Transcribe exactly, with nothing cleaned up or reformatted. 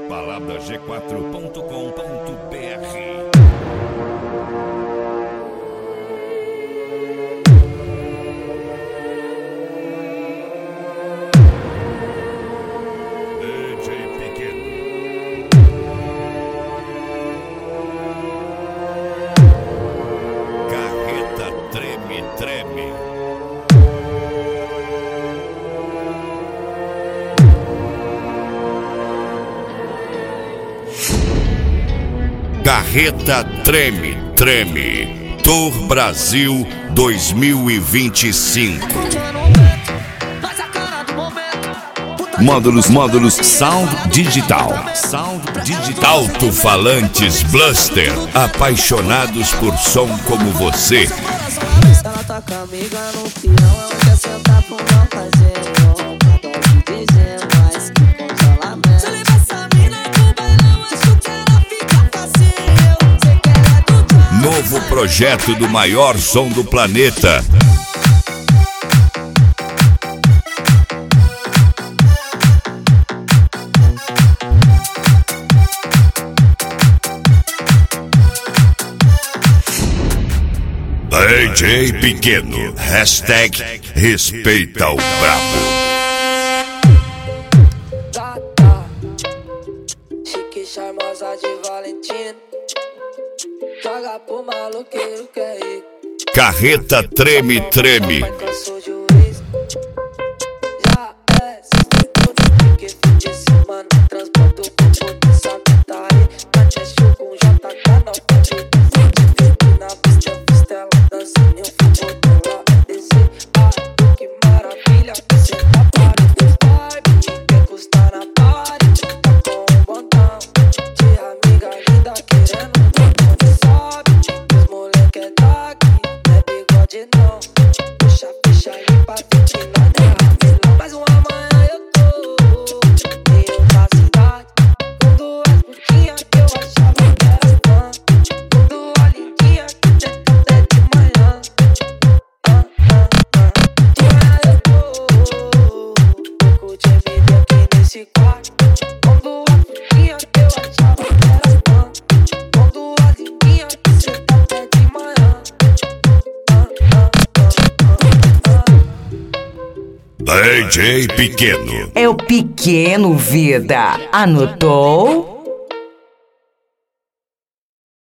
balada g quatro ponto com ponto br. Treme, treme. Carreta Treme, Treme. Tour Brasil dois mil e vinte e cinco. Módulos, módulos Sound Digital. Sound Digital. Alto-falantes Bluster. Apaixonados por som como você. Ela toca amiga no peão, ela quer sentar pro não fazer. Não pode dizer mais que congelamento. Se levar essa mina pro bailão, acho que ela fica fácil. Sei que ela é do jazz. Novo projeto do maior som do planeta. D J Pequeno, hashtag respeita o brabo. Tá, tá. Chique, charmosa de Valentino. Joga pro maloqueiro que é ir. Carreta Treme, Treme. Eu sou juiz. Já é, se tudo que fim de semana. Transporto o corpo de Santa Tari. Manchester com J K, não pode. Na pista, costela, dançando, eu fico do lado desse. Ah, que maravilha, você tá para do vibe. Quer custar na party, tá com um botão de amiga linda querendo um botão de sobe. Os moleque é daqui, não é bigode não. Puxa, puxa aí pra frente, não é ramelão. Mais uma manhã eu tô meio da cidade. Com duas putinhas que eu achava que era fã. Com duas lindinhas que tem até de manhã. Ah, ah, ah. De manhã eu tô pouco tímido aqui nesse quarto. Com duas putinhas que eu achava que era fã. Com duas lindinhas que cê tá até de manhã. Ah, ah, ah, ah, ah. D J Pequeno. É o Pequeno, vida. Anotou?